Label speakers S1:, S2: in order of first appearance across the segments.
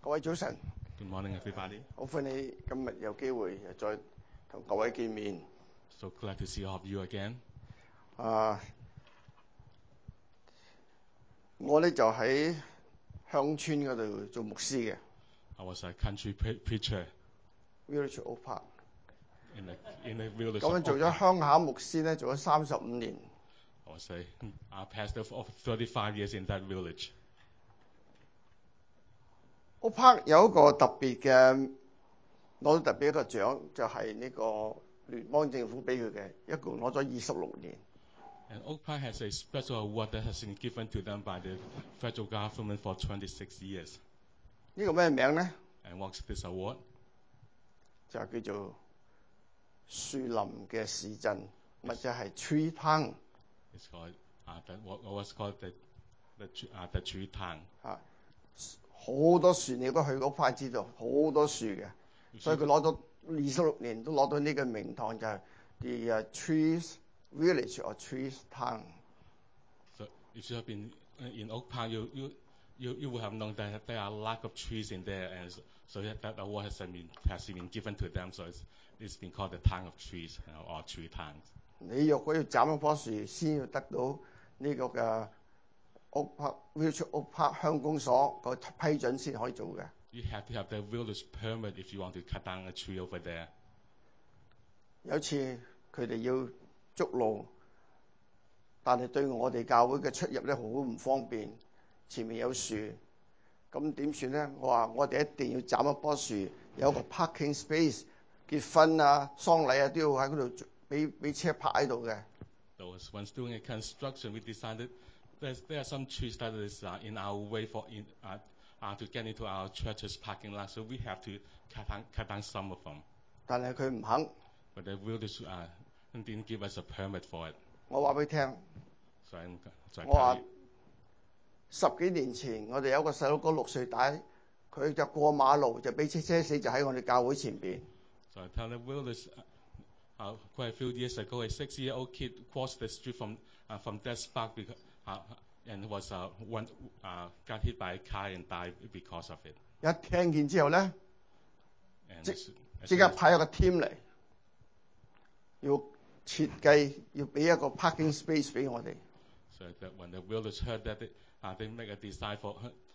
S1: 各位早晨。
S2: Good morning, everybody.
S1: 好歡喜今日有機會再同各位見面。
S2: So glad to see all of you again.
S1: 我呢就喺鄉村嗰度做牧師嘅。
S2: I was a country preacher
S1: Village Oak Park。
S2: in the village.
S1: 咁樣做咗鄉下牧師呢，做咗35年。
S2: I was a pastor of 35 years in that village.
S1: Oak Park 有一個特別嘅，攞到特別一個獎，就係呢個聯邦政府俾佢嘅，一共攞咗26年。
S2: And Oak Park has a special award that has been given to them by the federal government for 26 years.
S1: 呢個咩名呢？
S2: And what's this award?
S1: 就係叫做樹林嘅市鎮，或者係 Tree Town。
S2: It's called what was called the Tree Town.
S1: 好多樹，你都去嗰塊知道，好多樹嘅，所以佢攞咗26年都攞到呢個名堂，就係 The Trees Village or Trees Town。
S2: So if you have been in Oak Park, you will have known that there are a lot of trees in there, and so that award has been given to them. So it's been called the Town of Trees or Tree Towns.
S1: 你若果要斬一棵樹，先要得到呢個嘅Oak Park Village Oak Park 鄉公所個批准先可以做嘅。
S2: You have to have the village permit if you want to cut down a tree over there.
S1: 有次佢哋要築路，但係對我哋教會嘅出入咧好唔方便，前面有樹，咁點算咧？我話我哋一定要斬一棵樹，有一個 parking space， 結婚啊、喪禮啊都要喺嗰度俾車泊喺度嘅。
S2: So once doing a construction, we decided there are some trees that is in our way to get into our church's parking lot, so we have to cut down some of them.
S1: 但係佢唔肯。
S2: But the village didn't give us a permit for it.
S1: 我話俾佢聽，
S2: So
S1: 我話10幾年前我哋有個細佬哥6歲大，佢就過馬路就俾車死，就喺我哋教會前邊。
S2: So I tell the village quite a few years ago, a 6-year-old kid crossed the street from that spot and got hit by a car and died because of it.
S1: 一聽見之後咧， 即刻
S2: And
S1: 派一個 team 嚟，要設計，要俾一個 parking space 俾我哋。
S2: So that when the village heard that, they make a design for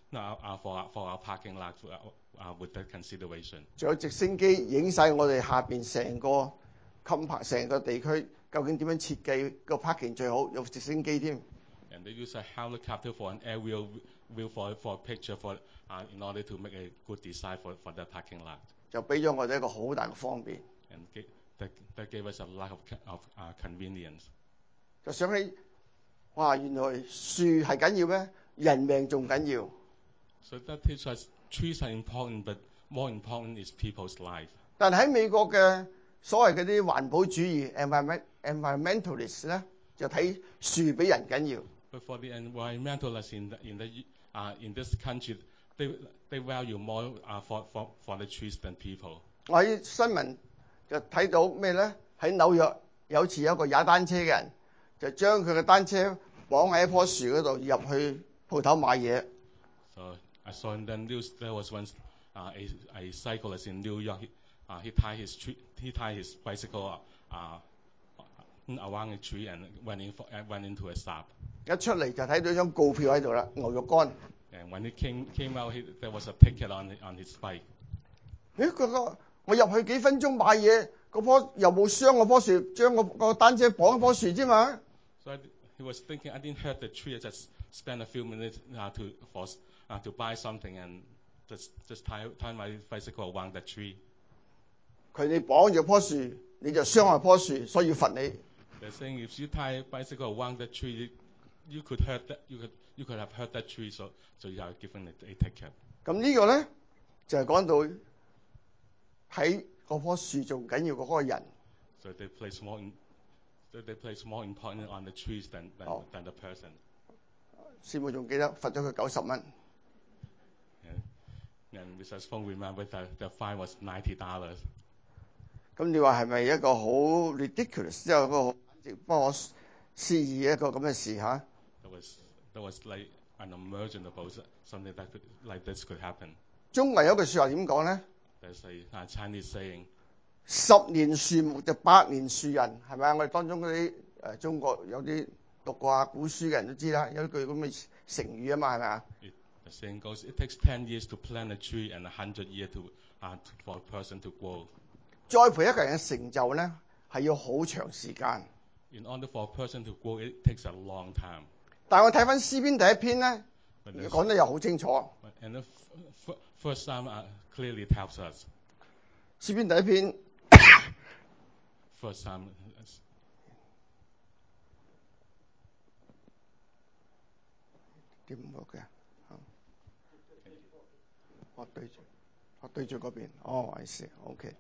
S2: our parking lot with that consideration.
S1: 仲有直升機影晒我哋下邊成個成個地區，究竟點樣設計個 parking 最好？有直升機添。
S2: And they use a helicopter for an aerial view for a picture in order to make a good design for the parking lot.
S1: 就俾咗我哋一個好大嘅方便。
S2: And that gave us a lot of convenience.
S1: 就想起，哇！原來樹係緊要咩？人命仲緊要。
S2: So that teaches us trees are important, but more important is people's life.
S1: 但係喺美國嘅所謂嗰啲環保主義 environmentalist 咧，就睇樹比人緊要。
S2: But for the environmentalists in this country, they value more for the trees than people.
S1: 我喺新聞就睇到咩咧？喺紐約有次有一個踩單車嘅人，就將佢嘅單車綁喺一棵樹嗰度入去鋪頭買嘢。
S2: So I saw in the news there was once a cyclist in New York. He tied his bicycle around a tree and went into a shop.
S1: 一出嚟就睇到張告票喺度啦，牛肉乾。
S2: And when he came out, there was a ticket on his bike.
S1: 我入去幾分鐘買嘢，嗰棵又冇傷嗰棵樹，將個單車綁喺棵樹啫嘛。
S2: So he was thinking, I didn't hurt the tree. I just spent a few minutes to buy something and just tie my bicycle around the tree.
S1: 佢哋綁住棵樹，你就傷害棵樹，所以要罰你。
S2: They're saying if you tie a bicycle around the tree, you could have hurt that tree, so you are given a ticket.
S1: 咁呢個咧就係講到喺嗰棵樹仲緊要過嗰個人。
S2: So they place more importance on the trees than the person.
S1: 師母仲記得罰咗佢90蚊。
S2: And Mrs. Fong remembered that the fine was $90.
S1: 咁你話係咪一個好 ridiculous？ 即係個幫我示意一個咁嘅事嚇。
S2: That was like unimaginable something like this could happen.
S1: 中國有一句說話點講咧？
S2: There's a Chinese saying,
S1: 10年樹木就100年樹人，係咪啊？我哋當中嗰啲中國有啲讀過下古書嘅人都知啦，有一句咁嘅成語啊嘛，係咪啊？
S2: the saying goes, it takes 10 years to plant a tree and 100 years for a person to grow.
S1: 栽培一個人嘅成就咧，係要好長時間。
S2: In order for a person to grow, it takes a long time.
S1: 但係我睇翻詩篇第一篇咧，
S2: But
S1: 講得又好清楚。
S2: and the first Psalm clearly tells us.
S1: 詩篇第一篇
S2: First Psalm.
S1: 點嘅？我對住嗰邊。哦，I see。OK。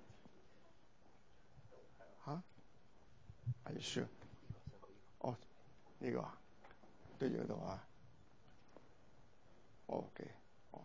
S1: 嚇？Are you sure？哦，呢個啊，對住嗰度啊。OK。哦。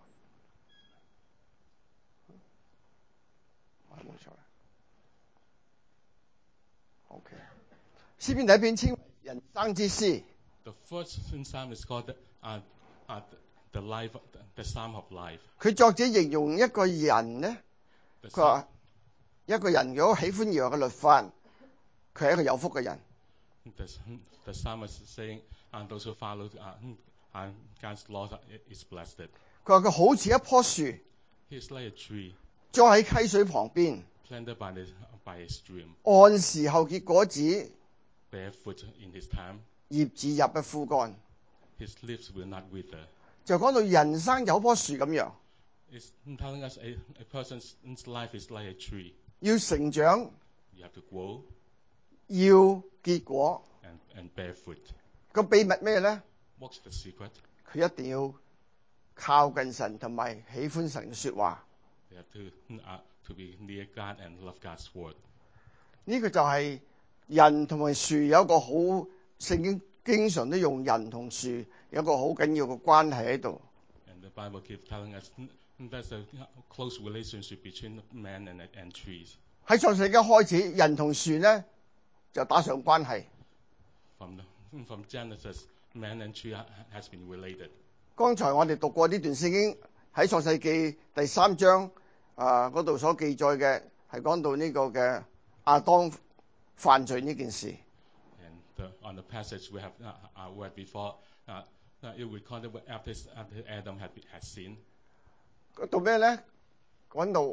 S1: 冇錯。OK。詩篇第一篇稱為人生之詩。
S2: The first Psalm is called the life, the Psalm of life.
S1: 佢作者形容一個人咧，佢話一個人如果喜歡耶和華嘅律法，佢係一個有福嘅人。
S2: The Psalm is saying, those who follow God's laws is blessed.
S1: 佢話佢好似一棵樹，
S2: He's like a tree
S1: 栽喺溪水旁邊，
S2: planted by a stream,
S1: 按時候結果子，
S2: bear fruit in his time.
S1: 葉子也不枯乾。
S2: His leaves will not wither.
S1: 就講到人生有棵樹咁樣，
S2: It's telling us a person's life is like a tree.
S1: 要成長，
S2: You have to grow
S1: 要結果。
S2: and bear fruit.
S1: 個秘密咩咧？
S2: What's the secret?
S1: 佢一定要靠近神同埋喜歡神嘅說話。
S2: You have to be near God and love God's word.
S1: 呢個就係人同埋樹有一個好，聖經經常都用人同樹有一個好緊要嘅關係喺度。
S2: And the Bible keeps telling us there's a close relationship between man and trees.
S1: 喺創世記開始，人同樹咧就打上關係。
S2: From Genesis, man and tree has been related.
S1: 剛才我哋讀過呢段聖經喺創世記第3章嗰度所記載嘅，係講到呢個嘅亞當犯罪呢件事。
S2: And on the passage we have read before, it recorded after Adam had sinned.
S1: 到咩咧？講到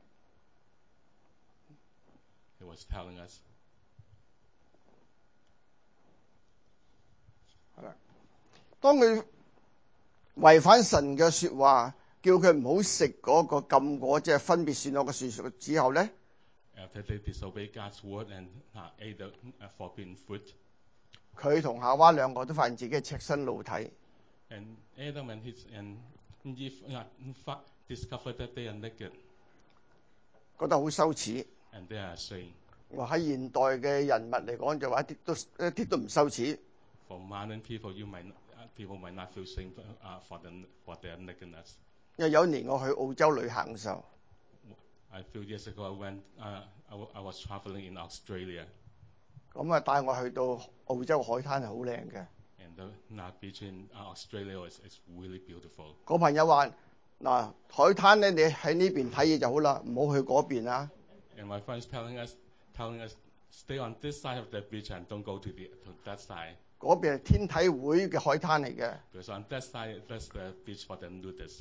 S2: He was telling us.
S1: 當佢違反神嘅說話，叫佢唔好食嗰個禁果，即係分別善惡嘅樹之後咧，
S2: After they disobeyed God's word and ate the forbidden fruit,
S1: 佢同夏娃兩個都發現自己係赤身露體。
S2: and Adam and Eve discovered that they are naked,
S1: 覺得好羞恥。
S2: and they are ashamed.
S1: 話喺現代嘅人物嚟講，就話一啲都唔羞恥。
S2: For modern people, people might not feel shame for their nakedness.
S1: 因為有一年我去澳洲旅行嘅時候，
S2: A few years ago, I was traveling in Australia,
S1: 咁帶我去到澳洲海灘係好靚嘅。
S2: and the beach in Australia is really beautiful.
S1: 個朋友話：嗱，海灘咧，你喺呢邊睇嘢就好啦，唔好去嗰邊啊。
S2: And my friends telling us, stay on this side of the beach and don't go to that side.
S1: 嗰邊係天體會嘅海灘嚟嘅，
S2: Because on that side, that's the beach for the nudists.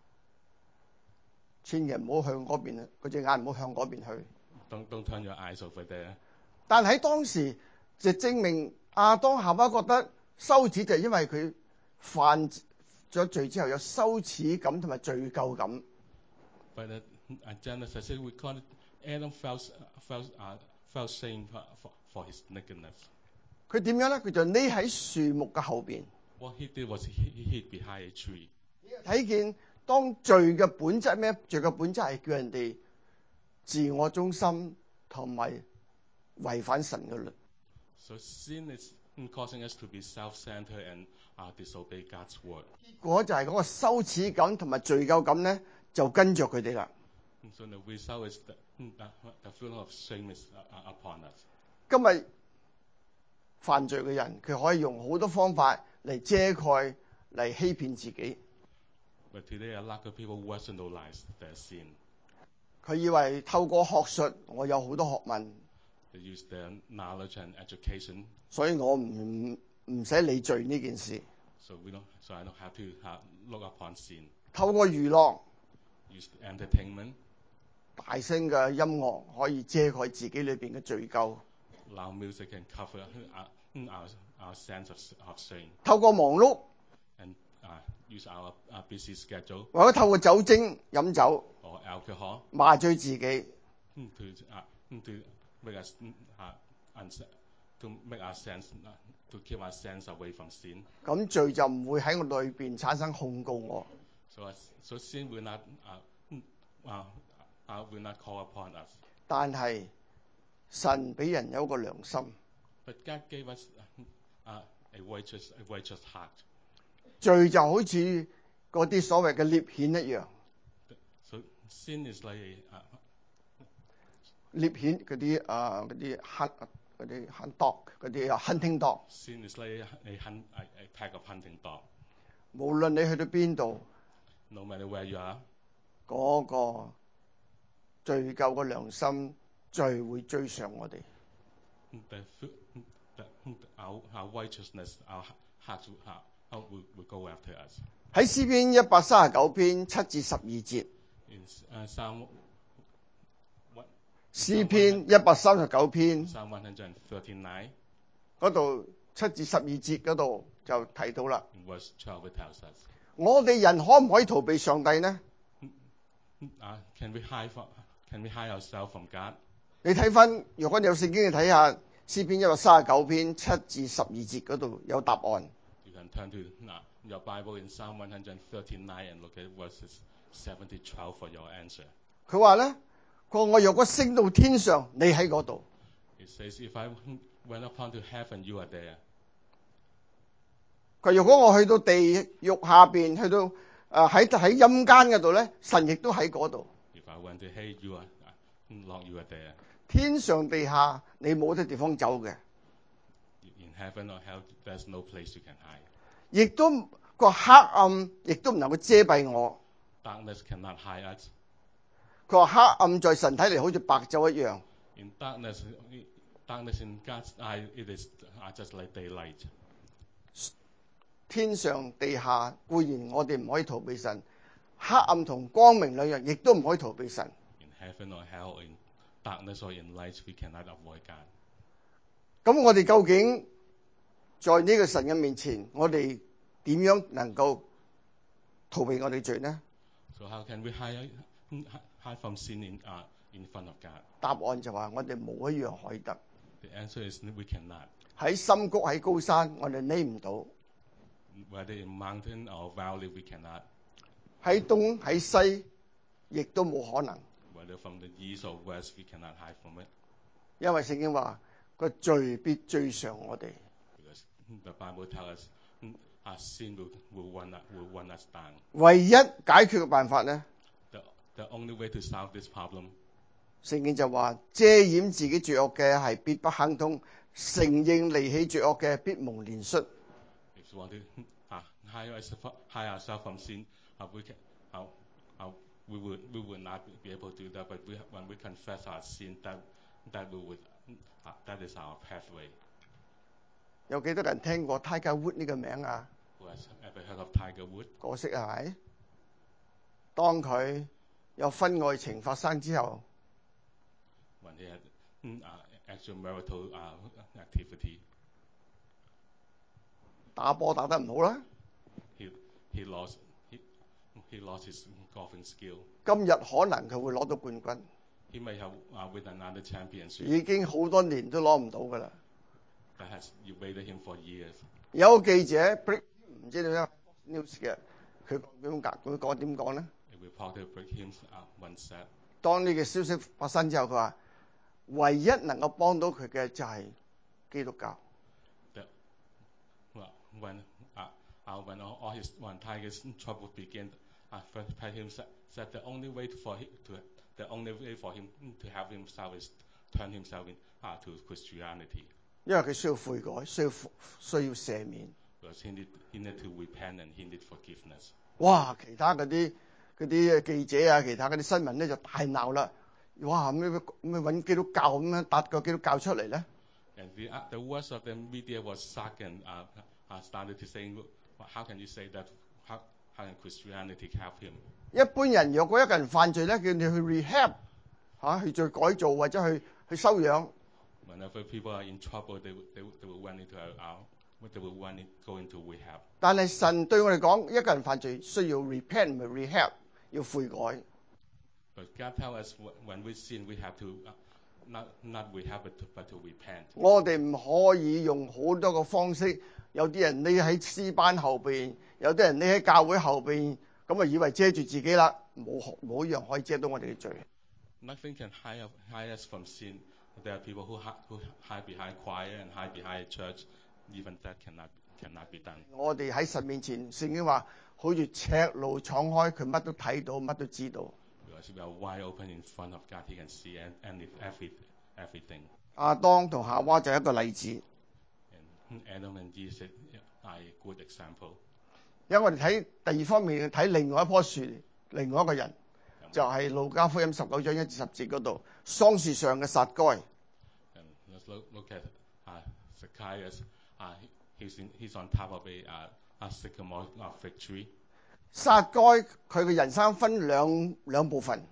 S1: 千祈唔好向嗰邊，嗰隻眼唔好向嗰邊去。
S2: Don't turn your eyes over there.
S1: 但喺當時就證明亞當夏娃覺得羞恥，就係因為佢犯咗罪之後有羞恥感同埋罪疚感。
S2: But Genesis, we call it Adam felt shame for his nakedness.
S1: 佢點樣咧？佢就匿喺樹木嘅後邊。
S2: What he did was he hid behind a tree.
S1: 睇見當罪嘅本質咩？罪嘅本質係叫人哋自我中心同埋違反神嘅律。
S2: So sin is causing us to be self-centered and disobey God's word.
S1: 結果就係嗰個羞恥感同埋罪疚感咧，就跟着佢哋啦。
S2: So the result is the feeling of shame is upon us.
S1: 今日犯罪嘅人，佢可以用好多方法嚟遮蓋、嚟欺騙自己。
S2: But today, a lot of people rationalize their sin.
S1: 佢以為透過學術，我有好多學問，
S2: They use their knowledge and education,
S1: 所以我唔使理罪呢件事。
S2: so I don't have to look upon sin.
S1: 透過娛樂、
S2: Use entertainment,
S1: 大聲嘅音樂可以遮蓋自己裏邊嘅罪疚。
S2: loud music can cover our sense of sin,
S1: 透過忙碌，
S2: and use our busy schedule
S1: 或者透過酒精飲酒
S2: or alcohol
S1: 麻醉自己。
S2: to make us to make our sense to keep our sense away from sin.
S1: 咁罪就唔會喺我裏邊產生控告我。
S2: So sin will not call upon us.
S1: 但係神俾人有一個良心，
S2: But God gave us a righteous heart.
S1: 罪就好似嗰啲所謂嘅獵犬一樣，
S2: So sin is like
S1: 獵犬嗰啲hunt dog 嗰啲hunting dog，
S2: sin is like a pack of hunting dog.
S1: 無論你去到邊度，
S2: No matter where you are,
S1: 嗰個罪疚嘅良心，罪會追上我哋。
S2: our righteousness, our heart will go after us.
S1: 喺詩篇139篇7至12節，
S2: In Psalm
S1: 詩篇139篇
S2: 139,
S1: 嗰度7至12節嗰度就提到啦。
S2: in verse 12, it tells us,
S1: 我哋人可唔可以逃避上帝呢？
S2: can we hide ourselves from God?
S1: 你睇翻，如果你有聖經，你睇下詩篇139篇7至12節嗰度有答案。
S2: You can turn to your Bible in Psalm 139 and look at verses 7 to 12 for your answer.
S1: 佢話咧，佢話我若果升到天上，你喺嗰度。
S2: It says, if I went upon to heaven, you are there.
S1: 佢如果我去到地獄下邊，去到喺陰間嗰度咧，神亦都喺嗰度。
S2: If I went to hell, Lord, you are there.
S1: 天上地下你冇得地方走嘅，
S2: In heaven or hell, there's no place you can hide.
S1: 亦都個黑暗亦都唔能夠遮蔽我。
S2: Darkness cannot hide us.
S1: 佢話黑暗在神睇嚟好似白晝一樣。
S2: In darkness in God's eye, it is just like daylight.
S1: 天上地下固然我哋唔可以逃避神，黑暗同光明兩樣亦都唔可以逃避神。
S2: In heaven or hell, in darkness or in light, we cannot avoid God.
S1: 咁我哋究竟在呢個神嘅面前，我哋點樣能夠逃避我哋罪呢？
S2: So how can we hide from sin in front of God?
S1: 答案就話我哋冇一樣可以得。
S2: The answer is we cannot.
S1: 喺深谷喺高山，我哋匿唔到；
S2: Whether in mountain or valley, we cannot.
S1: 喺東喺西，亦都冇可能。
S2: Whether from the east or west, we cannot hide from it.
S1: 因為聖經話個罪必追上我哋。
S2: Because the Bible tells us our sin will run us down.
S1: 唯一解決嘅辦法呢，
S2: The only way to solve this problem,
S1: 聖經就話遮掩自己罪惡嘅係必不亨通，承認離棄罪惡嘅必蒙憐恤。
S2: if you want to hide ourselves from sin, we would not be able to do that. But when we confess our sin, that is our pathway.
S1: 有幾多人聽過 Tiger Woods 呢個名啊？
S2: Who has ever heard of Tiger Woods?
S1: 可惜係咪？當佢有婚外情發生之後，
S2: When he had extramarital activity,
S1: 打波打得唔好啦。
S2: he lost his golfing skill.
S1: 今日可能佢會攞到冠軍，
S2: He may have win another championship
S1: 已經好多年都攞唔到㗎啦。
S2: that has evaded him for years.
S1: 有個記者唔知點樣 news 嘅，佢講點講咧？
S2: A reporter Brigham once said,
S1: 當呢個消息發生之後，佢話唯一能夠幫到佢嘅就係基督教。
S2: that when Tiger's trouble began, Brigham said the only way for him to have himself is turn himself to Christianity.
S1: 因為佢需要悔改，需要赦免。
S2: Because he need to repent and he need forgiveness.
S1: 哇！其他嗰啲記者啊，其他嗰啲新聞咧就大鬧啦。哇！咩揾基督教咁樣搭個基督教出嚟咧？
S2: And the worst of the media was shocked and started to saying, how can you say that? How can Christianity help him?
S1: 一般人若果一個人犯罪咧，叫你去 rehab 去做改造或者去修養。
S2: Whenever people are in trouble, they will want it they will want it go into rehab.
S1: 但係神對我哋講，一個人犯罪需要 repent 唔係 rehab， 要悔改。
S2: But God tells us when we sin, we have to not rehab but to repent.
S1: 我哋唔可以用好多個方式，有啲人匿喺詩班後邊，有啲人匿喺教會後邊，咁啊以為遮住自己啦，冇一樣可以遮到我哋嘅罪。
S2: Nothing can hide us from sin. There are people who hide behind choir and hide behind a church. Even that cannot be done.
S1: 我哋喺神面前，聖經話好似赤露敞開，佢乜都睇到，乜都知道。
S2: Because we are wide open in front of God, He can see and everything.
S1: 亞當同夏娃就係一個例子。
S2: And Adam and Eve are a good example.
S1: 因為我哋睇第二方面睇另外一棵樹，另外一個人，就係路加福音19章1至10節嗰度，桑樹上嘅撒該。
S2: Let's look at Zacchaeus. He's on top of a sycamore fig tree.
S1: 撒該佢嘅人生分兩部分。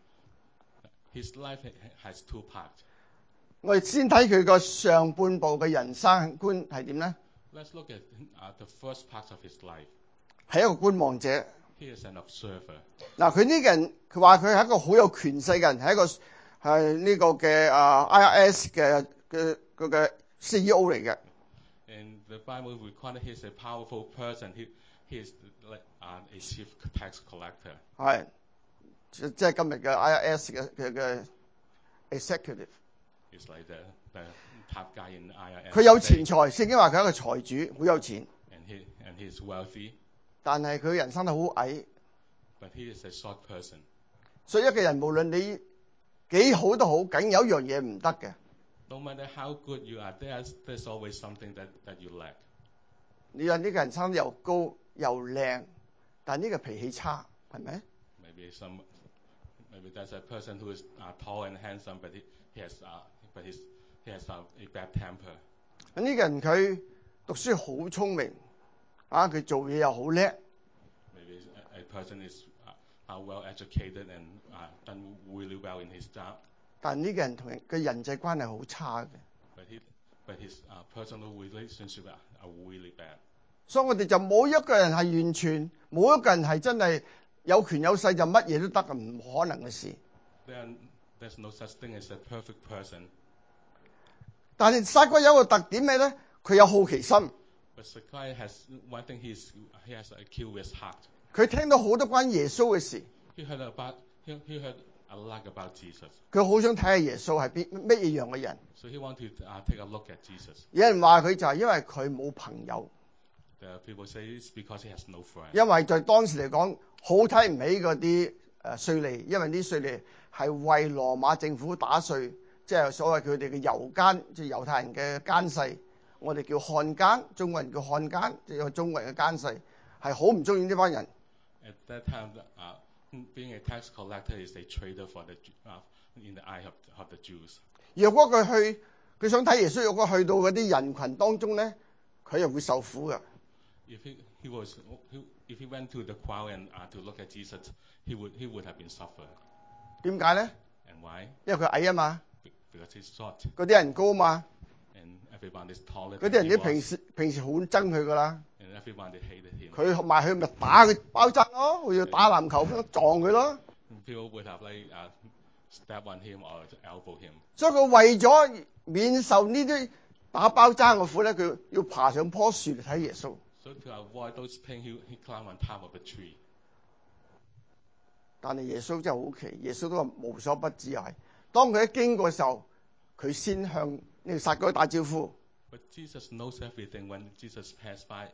S2: His life has two parts.
S1: 我哋先睇佢個上半部嘅人生觀係點咧？
S2: Let's look at the first part of his life.
S1: 係一個觀望者。
S2: He is an observer.
S1: 嗱，佢呢個人，佢話佢係一個好有權勢嘅人，係一個係呢個嘅IRS 嘅 CEO 嚟嘅。
S2: And the Bible recorded he's a powerful person. He is like a chief tax collector.
S1: 係，即係今日嘅 IRS 嘅 executive。
S2: He's like the top guy in IRS.
S1: 佢有錢財，聖經話佢係一個財主，好有錢。
S2: And he is wealthy.
S1: 但係佢人生都好矮。
S2: But he is a short person.
S1: 所以一個人無論你幾好都好，梗有一樣嘢唔得嘅。
S2: No matter how good you are, there's always something that you lack.
S1: 你話呢個人生得又高又靚，但呢個脾氣差，係咪？
S2: Maybe there's a person who is tall and handsome, but he has a bad temper.
S1: 呢個人佢讀書好聰明，佢做嘢又好叻。
S2: Maybe a person is well educated and done really well in his job.
S1: 但呢個人同人嘅人際關係好差嘅。
S2: But his personal relationship are really bad.
S1: 所以我哋就冇一個人係完全，冇一個人係真係有權有勢就乜嘢都得嘅，唔可能嘅事。
S2: There's no such thing as a perfect person.
S1: 但係撒該有一個特點咩咧？佢有好奇心。
S2: But Zacchaeus has one thing. He has a curious heart.
S1: 佢聽到好多關於耶穌嘅事。
S2: He heard a lot about Jesus.
S1: 佢好想睇下耶穌係乜嘢樣嘅人。
S2: So he wanted to take a look at Jesus.
S1: 有人話佢就係因為佢冇朋友。
S2: There are people say it's because he has no friends.
S1: 因為在當時嚟講，好睇唔起嗰啲稅吏，因為啲稅吏係為羅馬政府打稅，即係所謂佢哋嘅猶奸，即係猶太人嘅奸細。我哋叫漢奸，中國人叫漢奸，即係中國人嘅奸細，係好唔中意呢班人。
S2: At that time, being a tax collector is a traitor in the eye of the Jews.
S1: 若果佢想睇耶穌，若果去到嗰啲人群當中咧，佢又會受苦嘅。
S2: If he went to the crowd and to look at Jesus, he would have been suffered.
S1: 點解咧？
S2: And why?
S1: 因為佢矮啊嘛。
S2: Because he's short.
S1: 嗰啲人高嘛。
S2: And everyone is taller.
S1: 嗰啲人啲平時好憎佢噶啦。
S2: And everyone hated him.
S1: 佢埋去咪打佢包踭咯，好似打籃球咁撞佢咯。
S2: People would have step on him or elbow him.
S1: 所以佢為咗免受呢啲打包踭嘅苦咧，佢要爬上棵樹嚟睇耶穌。
S2: So to avoid those pain, he climbed on top of a tree.
S1: 但係耶穌真係好奇，耶穌都話無所不知係。當佢一經過嘅時候，佢先向呢個撒該打招呼。
S2: But Jesus knows everything. When Jesus passed by,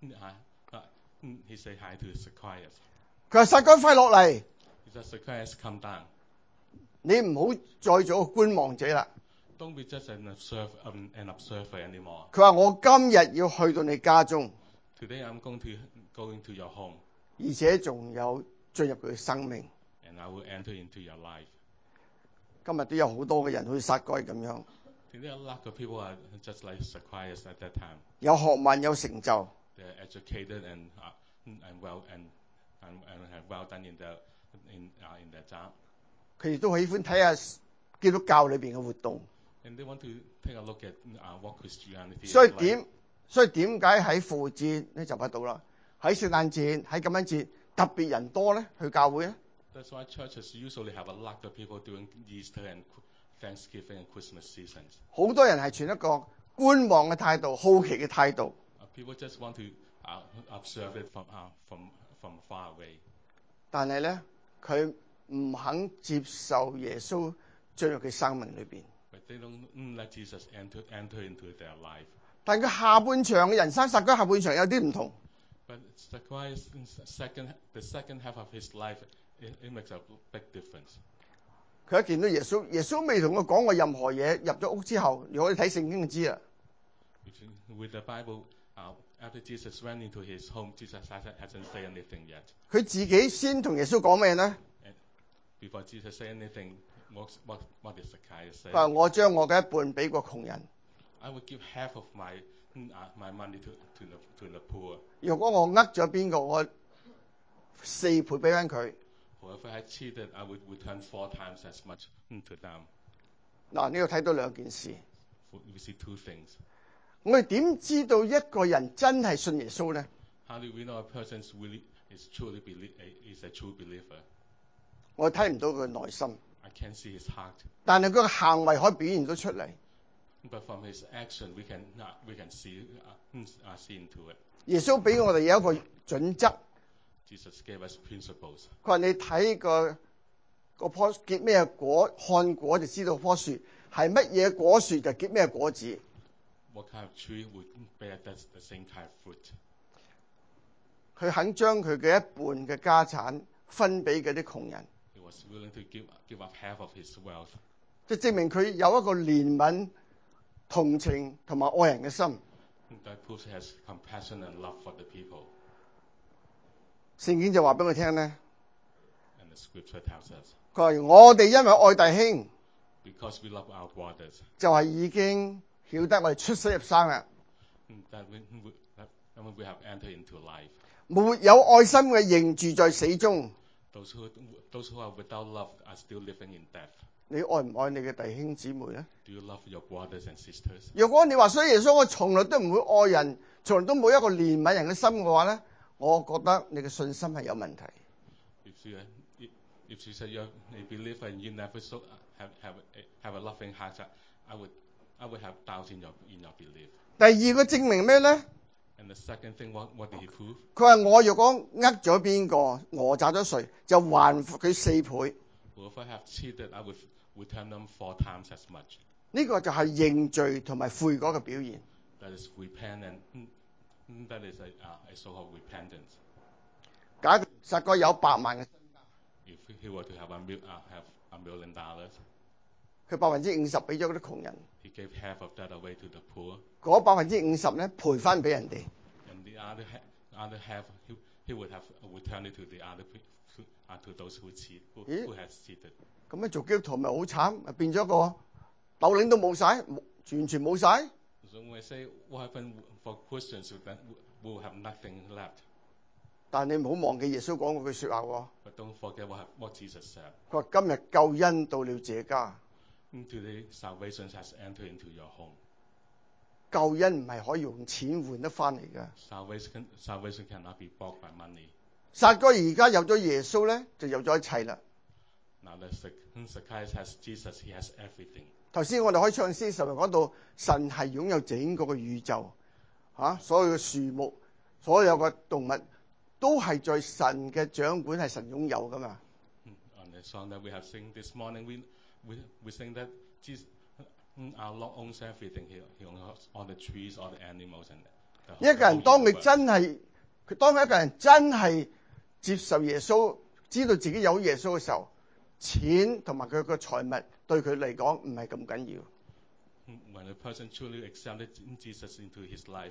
S2: he said hi to Zacchaeus.
S1: 佢話撒該快落嚟。
S2: He said, Zacchaeus, come down.
S1: 你唔好再做個觀望者啦。
S2: Don't be just an observer anymore.
S1: 佢話我今日要去到你家中。
S2: Today I'm going to your home.
S1: 而且仲有進入佢嘅生命。
S2: and I will enter into your life.
S1: 今日都有好多嘅人好似撒該咁樣，
S2: There are a lot of people are just like Zacchaeus at that time.
S1: 有學問有成就，
S2: They're educated and have well done in their job.
S1: 佢哋都喜歡睇下基督教裏邊嘅活動。
S2: And they want to take a look at what Christianity
S1: 所以
S2: is like.
S1: 點解喺復活節咧就睇到啦？喺聖誕節、喺感恩節特別人多咧，去教會咧。
S2: That's why churches usually have a lot of people during Easter and Thanksgiving and Christmas seasons.
S1: 好多人係存一個觀望嘅態度、好奇嘅態度。
S2: People just want to observe it from far away.
S1: 但係咧，佢唔肯接受耶穌進入佢生命裏邊。
S2: But they don't let Jesus enter into their life.
S1: 但係佢下半場嘅人生，撒該下半場有啲唔同。
S2: But Zacchaeus, the second half of his life, it makes a big difference.
S1: 佢一見到耶穌，耶穌未同佢講過任何嘢，入咗屋之後，如果你睇聖經就知啦。
S2: With the Bible, after Jesus went into his home, Jesus hasn't said anything yet.
S1: 佢自己先同耶穌講咩呢？
S2: And before Jesus said anything, what did Zacchaeus say?
S1: 佢話：我將我嘅一半俾個窮人。
S2: I would give half of my money to the poor.
S1: 如果我呃咗邊個，我4倍俾翻佢。
S2: Whoever had cheated, I would return 4 times as much to them.
S1: 嗱，呢度睇到兩件事。
S2: We see 2 things.
S1: 我哋點知道一個人真係信耶穌呢？
S2: How do we know a person is a true believer?
S1: 我睇唔到佢內心，
S2: I can't see his heart,
S1: 但係佢嘅行為可以表現到出嚟。
S2: but from his action, we can see into it.
S1: 耶穌俾我哋有一個準則，
S2: Jesus gave us principles.
S1: 佢話你睇個棵結咩果，看果就知道棵樹係乜嘢果樹就結咩果子。
S2: What kind of tree would bear the same kind of fruit?
S1: 佢肯將佢嘅一半嘅家產分俾嗰啲窮人，
S2: He was willing to give up half of his wealth.
S1: 即係證明佢有一個憐憫、同情同埋愛人嘅心。
S2: That proves he has compassion and love for the people.
S1: 聖經就話俾我聽咧，
S2: And the scripture tells us,
S1: 佢話我哋因為愛弟兄，
S2: because we love our brothers,
S1: 就係已經曉得我哋出死入生啦。
S2: that we have entered into life.
S1: 沒有愛心嘅仍住在死中。
S2: Those who are without love are still living in death.
S1: 你愛唔愛你嘅弟兄姊妹咧？
S2: Do you love your brothers and sisters?
S1: 如果你話所以耶穌我從來都唔會愛人，從來都冇一個憐憫人嘅心嘅話咧，我覺得你嘅信心係有問題。
S2: If you say you're a believer and you never have a loving heart, I would have doubts in your belief.
S1: 第二個證明咩咧？
S2: And the second thing, what did he prove?
S1: 佢話我若果呃咗邊個，訛詐咗誰，就還佢4倍。
S2: Whoever have cheated, I would return them 4 times as much.
S1: 呢個就係認罪同埋悔改嘅表現。
S2: That is repent and that is a so-called repentance.
S1: 假如撒該有100萬嘅，
S2: If he were to have $1 million,
S1: 佢50%俾咗嗰啲窮人，
S2: he gave half of that away to the poor,
S1: 嗰50%咧賠翻俾人哋。
S2: and the other half he would have returned it to the other to those who has cheated.
S1: 咁樣做基督徒咪好慘，變咗個斗領都冇晒，完全冇晒。
S2: So when I say what happened for Christians, then we will have nothing left.
S1: 但你唔好忘記耶穌講嗰句說話喎，
S2: But don't forget what Jesus said.
S1: 佢話今日救恩到了這家。
S2: Today salvation has entered into your home.
S1: 救恩唔係可以用錢換得翻嚟嘅。
S2: Salvation cannot be bought by money.
S1: 撒該而家有咗耶穌咧，就有咗一切啦。
S2: Now that Zacchaeus has Jesus, he has everything.
S1: 頭先我哋開唱詩時候講到，神係擁有整個嘅宇宙，所有嘅樹木，所有嘅動物都係在神嘅掌管，係神擁有噶嘛。
S2: On the song that we have sing this morning, we sing that Jesus, our Lord owns everything. He owns all the trees, all the animals, and the
S1: 一個人當佢真係，當一個人真係接受耶穌，知道自己有耶穌嘅時候，錢同埋佢嘅財物對佢嚟講唔係咁緊要。
S2: When a person truly accepted Jesus into his life,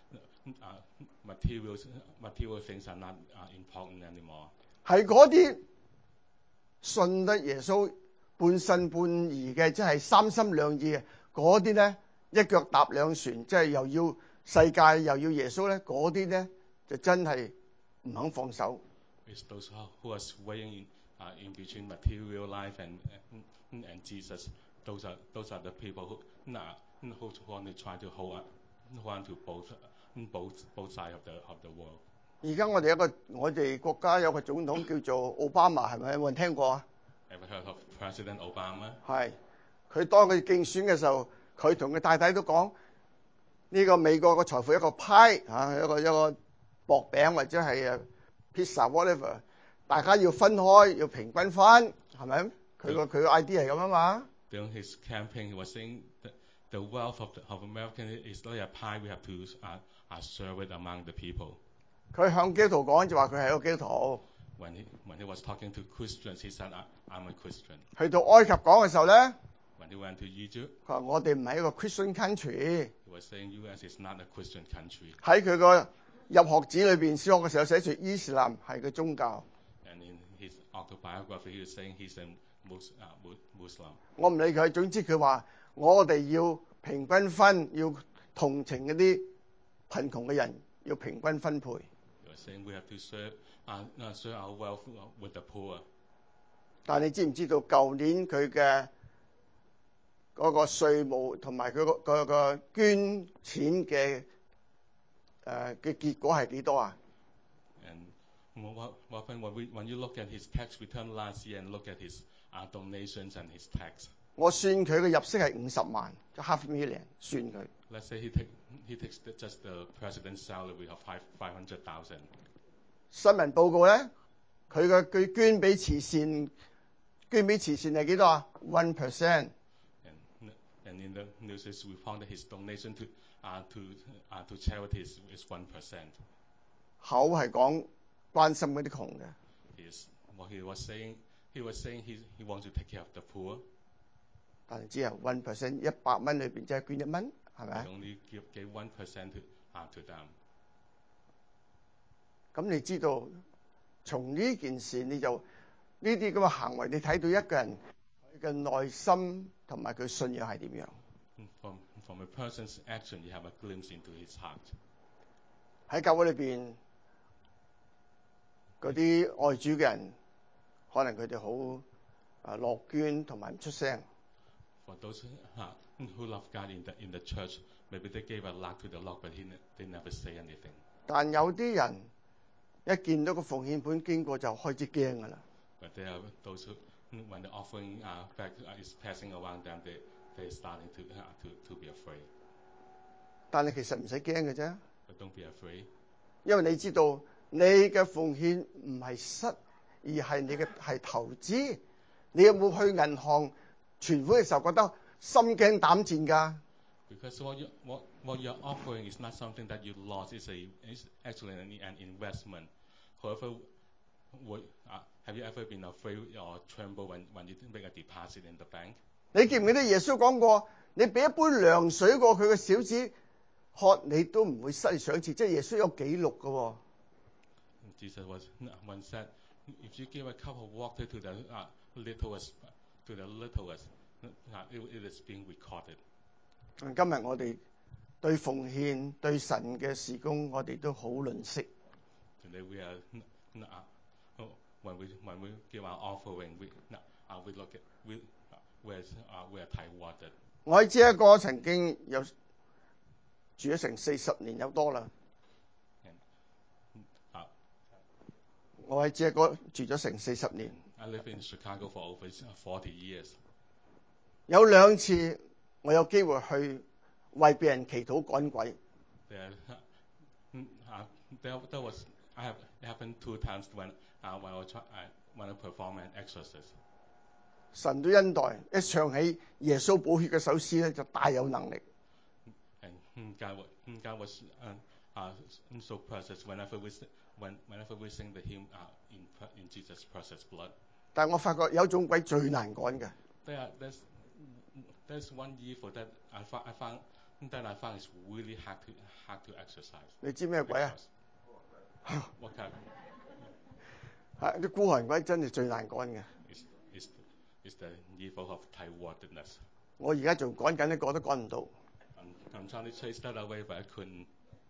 S2: material things are not important anymore.
S1: 係嗰啲信得耶穌半信半疑嘅，即係三心兩意嘅嗰啲咧，一腳踏兩船，即係又要世界又要耶穌咧，嗰啲咧就真係唔肯放手。
S2: It's those who are swaying in between material life and Jesus. Those are the people who want to try to hold on to both sides of the world.
S1: 而家我哋國家有個總統叫做奧巴馬，係咪有冇人聽過啊？
S2: Ever heard of President Obama?
S1: 係，佢當佢競選嘅時候，佢同佢太太都講呢個美國嘅財富一個派一個薄餅或者係pizza whatever， 大家要分開，要平均分，係咪？佢個 idea 係咁啊嘛。
S2: During his campaign, he was saying that the wealth of America is like a pie. We have to share it among the people.
S1: 佢向基督徒講就話佢係一個基督徒。
S2: When he was talking to Christians, he said, "I'm a Christian."
S1: 去到埃及講嘅時候咧，
S2: When he went to Egypt,
S1: 佢話我哋唔係一個 Christian country。
S2: he was saying, "U.S. is not a Christian country."
S1: 喺佢個入學紙裏邊，小學嘅時候寫住伊斯蘭係個宗教。
S2: And in his autobiography, he was saying he's a Muslim.
S1: 我唔理佢，總之佢話我哋要平均分，要同情嗰啲貧窮嘅人，要平均分配。
S2: He was saying we have to share our wealth with the poor.
S1: 但你知唔知道舊年佢嘅嗰個稅務同埋佢個捐錢嘅結果係幾多啊？
S2: And what happened when you look at his tax return last year and look at his donations and his tax?
S1: 我算佢嘅入息係50萬，就 half million 算佢。
S2: Let's say he takes just the president's salary of 500,000.
S1: 新聞報告咧，佢捐俾慈善係幾多啊 ？1%。
S2: And in the news we found that his donation to charities is 1%.
S1: 口係講關心嗰啲窮嘅，
S2: What he was saying he wants to take care of the poor.
S1: 但係只係 1%， 100蚊裏邊即係捐1蚊，係
S2: He
S1: 咪？
S2: only gave 1% to them.
S1: 咁你知道從呢件事你就呢啲咁嘅行為，你睇到一個人佢嘅內心同埋佢信仰係點樣？
S2: From a person's action, you have a glimpse into his heart.
S1: 喺教會裏邊嗰啲愛主嘅人，可能佢哋好樂捐同埋唔出聲。
S2: For those who love God in the church, maybe they gave a lot to the Lord, but they never say anything.
S1: 但有啲人一見到個奉獻盤經過就開始驚㗎啦。
S2: But there are those who, when the offering bag is passing around them, they're starting to be afraid.
S1: 但係其實唔使驚嘅啫，
S2: But don't be afraid.
S1: 因為你知道你嘅奉獻唔係失，而係你嘅係投資。你有冇去銀行存款嘅時候覺得心驚膽戰㗎？
S2: Because what you're offering is not something that you lost. It's actually an investment. However, have you ever been afraid or tremble when you make a deposit in the bank?
S1: 你記唔記得耶穌講過，你俾一杯涼水過佢嘅小子喝，你都唔會失去賞賜，即係耶穌有記錄㗎喎。
S2: Jesus once said, if you give a cup of water to the littlest, it is being recorded.
S1: 今日我哋對奉獻、對神嘅事工，我哋都好吝嗇。
S2: Today when we give our offering, we look at we are tight-wadded.
S1: 我喺芝加哥曾經有住咗成40年有多啦。我喺芝加哥住咗成40年。
S2: I live in Chicago for over 40 years.
S1: 有2次我有機會去為別人祈禱趕鬼。
S2: It happened 2 times when I perform an exorcism.
S1: 神都恩待，一唱起耶穌寶血嘅首詩咧，就大有能力。
S2: And God was so precious whenever we sing the hymn in Jesus' precious blood.
S1: 但係我發覺有種鬼最難趕嘅，
S2: There's one evil that I found that I found is really hard to exercise.
S1: 你知咩鬼啊？
S2: What kind
S1: 啲孤寒鬼真係最難趕嘅。
S2: is the evil of tightwardedness?
S1: 我而家仲趕緊，一個都趕唔到。
S2: I'm trying to chase that away, but I couldn't.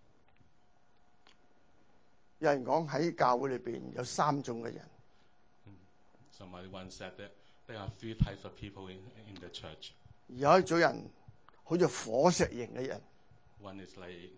S1: 有人講喺教會裏邊有3種嘅人，
S2: Somebody once said that there are 3 types of people in the church.
S1: 有一種人好似火石型嘅人，
S2: One is like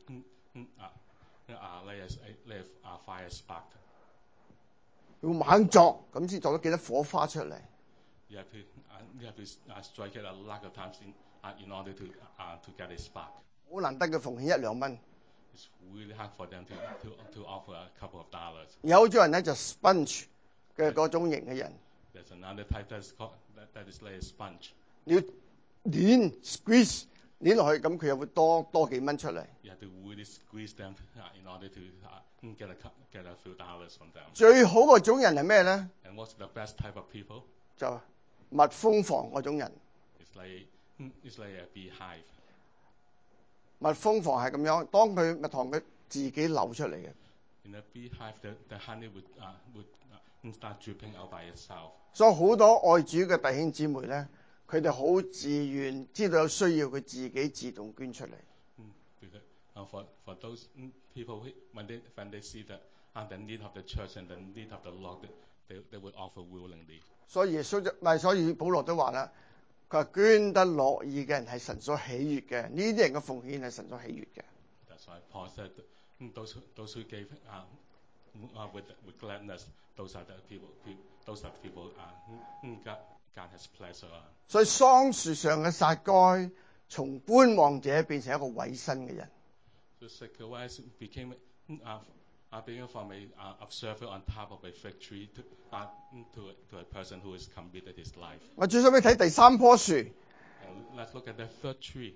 S2: a fire spark.
S1: 要猛作咁先作到幾多火花出嚟。
S2: You have to strike it a lot of times in order to get a spark.
S1: 好難得嘅奉獻1-2蚊。
S2: It's really hard for them to offer a couple of dollars.
S1: 有一種人咧就 sponge 嘅嗰種型嘅人，
S2: There's another type that is like a sponge.
S1: 你要攣 squeeze 攣落去，咁佢又會多幾蚊出嚟。
S2: You have to really squeeze them in order to get a few dollars from them.
S1: 最好嗰種人係咩咧？
S2: And what's the best type of people?
S1: 就蜜蜂房嗰種人。
S2: It's like a beehive.
S1: 蜜蜂房係咁樣，當佢蜜糖佢自己流出嚟嘅。
S2: In a beehive, the honey would start dripping out by itself.
S1: 所以好多愛主嘅弟兄姊妹咧，佢哋好自願，知道有需要，佢自己自動捐出嚟。
S2: For those people, when they see the need of the church and the need of the Lord, they would offer willingly.
S1: 所以保羅都話啦，佢話捐得樂意嘅人係神所喜悅嘅，呢啲人嘅奉獻係神所喜悅嘅。
S2: That's why Paul said, those who gave with gladness, those are the people God has pleasure on.
S1: 所以桑樹上嘅撒該，從觀望者變成一個委身嘅人。
S2: So Zacharias became from a observer on top of a fig tree to a person who has committed his life.
S1: 我最想俾睇第3棵樹，
S2: And let's look at the third tree.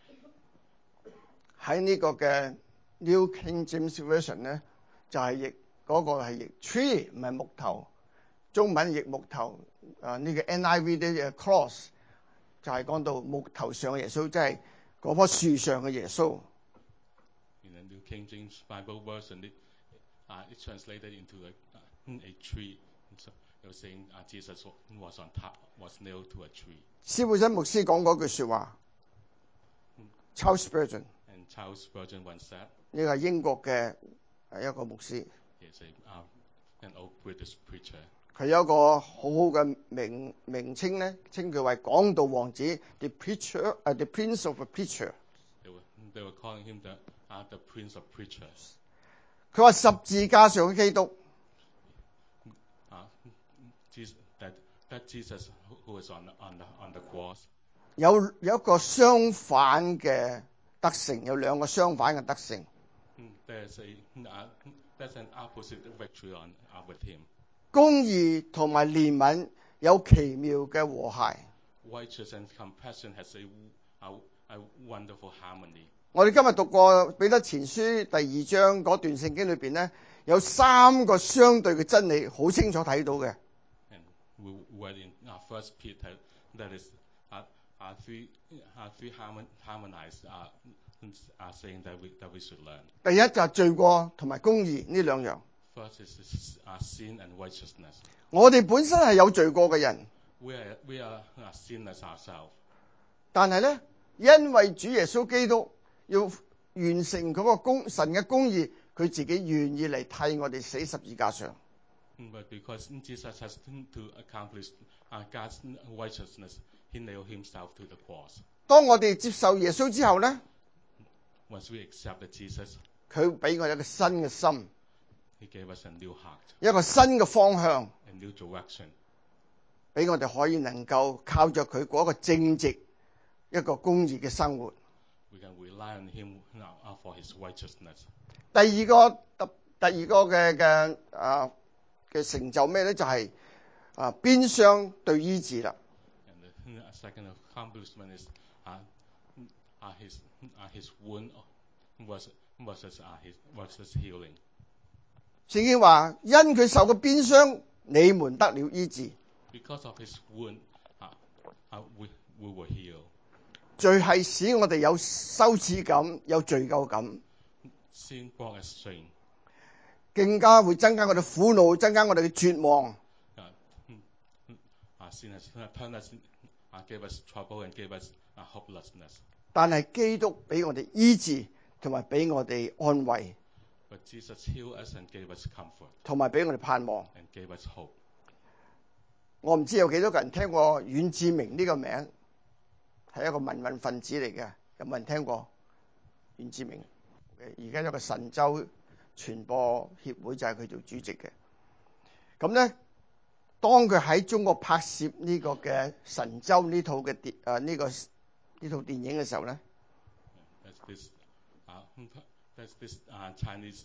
S1: 喺呢個嘅 New King James Version 咧，就係譯嗰個係譯 tree， 唔係木頭。中文譯木頭，呢個 NIV 啲 cross 就係講到木頭上嘅耶穌，即係嗰棵樹上嘅耶穌。
S2: In the New King James Bible version, it's translated into a tree. So they were saying Jesus was nailed to a tree.
S1: 司布真牧師講嗰句説話 ，Charles Spurgeon，
S2: And Charles Spurgeon once said,
S1: 呢個係英國嘅一個牧師，
S2: he's an old British preacher.
S1: 佢有一個好好嘅名稱咧，稱佢為講道王子 ，the Prince of a Preacher。
S2: They were calling him the Prince of Preachers.
S1: 佢話十字架上嘅基督。
S2: That Jesus who was on the cross.
S1: 有一個相反嘅德性，有2個相反嘅德性。
S2: There's an opposite victory with him.
S1: 公義同埋憐憫有奇妙嘅和諧。
S2: Righteousness and compassion has a wonderful harmony.
S1: 我哋今日讀過彼得前書第2章嗰段聖經裏邊咧，有3個相對嘅真理，好清楚睇到嘅。
S2: And we read in First Peter that is three harmonized saying that we should learn.
S1: 第一就係罪過同埋公義呢2樣。
S2: First is sin and righteousness.
S1: 我哋本身係有罪過嘅人，
S2: We are sinners ourselves.
S1: 但係咧，因為主耶穌基督要完成嗰個神嘅公義，佢自己願意嚟替我哋死十字架上。
S2: But because Jesus has to accomplish God's righteousness, he nailed himself to the cross.
S1: 當我哋接受耶穌之後咧，
S2: Once we accepted Jesus,
S1: 佢俾我一個新嘅心，
S2: he gave us a new heart,
S1: 一個新嘅方向，
S2: a new direction.
S1: 俾我哋可以能夠靠着佢過一個正直、一個公義嘅生活。
S2: We can rely on him for his righteousness.
S1: 第二個嘅成就咩咧？就係鞭傷對醫治啦。
S2: And the second accomplishment is his wound versus healing.
S1: 聖經話：因佢受嘅鞭傷，你們得了醫治。
S2: Because of his wound, we were healed.
S1: 罪係使我哋有羞恥感、有罪疚感，
S2: Sin brought us shame.
S1: 更加會增加我哋苦惱，增加我哋嘅絕望。
S2: Sin has turned us, gave us trouble and gave us hopelessness.
S1: 但係基督俾我哋醫治，同埋俾我哋安慰，
S2: But Jesus healed us and gave us comfort
S1: 同埋俾我哋盼望。
S2: and gave us hope.
S1: 我唔知有幾多個人聽過阮志明呢個名，係一個民運分子嚟嘅，有冇人聽過阮志明？而家有個神州傳播協會就係佢做主席嘅。咁咧，當佢喺中國拍攝呢個嘅神州呢套嘅呢套電影嘅時候咧，
S2: There's this Chinese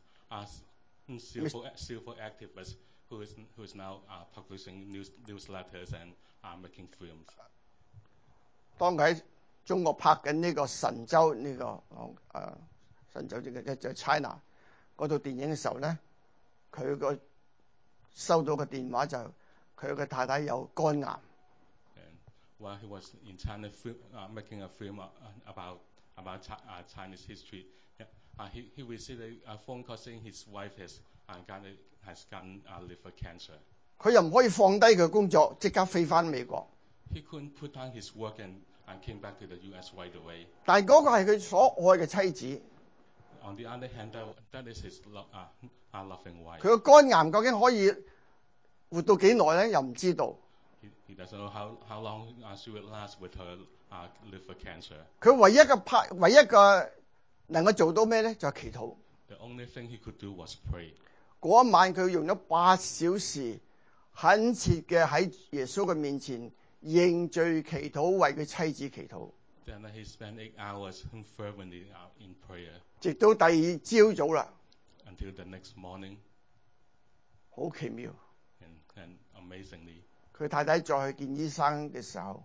S2: civil activist who is now publishing newsletters and making films.
S1: 當佢喺中國拍緊呢個神州呢個神州就 China 嗰套電影嘅時候咧，佢個收到個電話就佢嘅太太有肝癌。
S2: And while he was in China making a film about Chinese history, he received a phone call saying his wife has gotten liver cancer.
S1: 佢又唔可以放低佢工作，即刻飛翻美國。
S2: He couldn't put down his work and came back to the U.S. right away.
S1: 但係嗰個係佢所愛嘅妻子。
S2: On the other hand, that is his loving wife.
S1: 佢個肝癌究竟可以活到幾耐咧？又唔知道。
S2: He doesn't know how long she will last with her liver cancer.
S1: 佢唯一嘅能夠做到咩咧？就係祈禱。
S2: The only thing he could do was pray.
S1: 嗰一晚佢用咗8小時，懇切嘅喺耶穌嘅面前認罪祈禱，為佢妻子祈禱。
S2: Then he spent 8 hours fervently in prayer
S1: 直到第二朝早啦，
S2: until the next morning.
S1: 好奇妙。
S2: And amazingly,
S1: 佢太太再去見醫生嘅時候，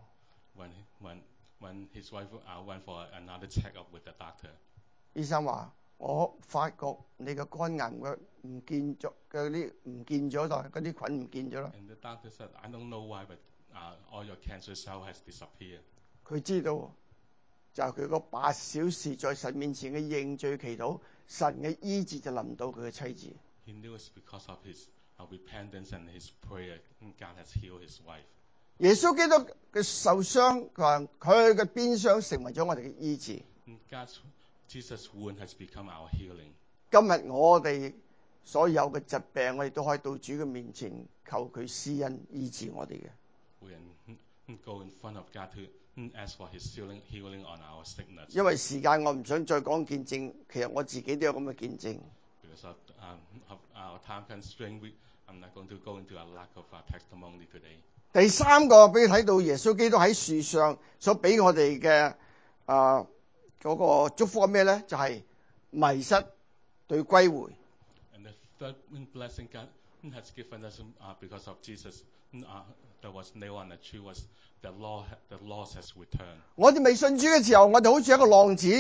S2: when his wife went for another checkup with the doctor,
S1: 醫生話：我發覺你嘅肝癌嘅唔見咗嘅啲唔見咗啦，嗰啲菌唔見咗啦。
S2: and the doctor said, I don't know why, but all your cancer cell has disappeared.
S1: 佢知道就係佢嗰8小時在神面前嘅認罪祈禱，神嘅醫治就臨到佢嘅妻子。
S2: He knew it's because of his repentance and his prayer, God has healed his wife.
S1: 耶穌基督嘅受傷，佢嘅鞭傷成為咗我哋嘅醫治。
S2: Jesus' wound has become our healing.
S1: 今日我哋所有嘅疾病，我哋都可以到主嘅面前求佢施恩醫治我哋嘅。
S2: We can go in front of God to ask for his healing on our sickness.
S1: 因為時間我唔想再講見證，其實我自己都有咁嘅見證。
S2: Because of our time constraint, I'm not going to go into a lack of testimony today.
S1: 第三個俾你睇到耶穌基督喺樹上所俾我哋嘅嗰個祝福係咩咧？就係迷失對歸回。
S2: And the third blessing God has given us because of Jesus that was nailed on the tree was the loss has returned.
S1: 我哋未信主嘅時候，我哋好似一個浪子。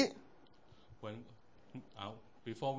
S2: Before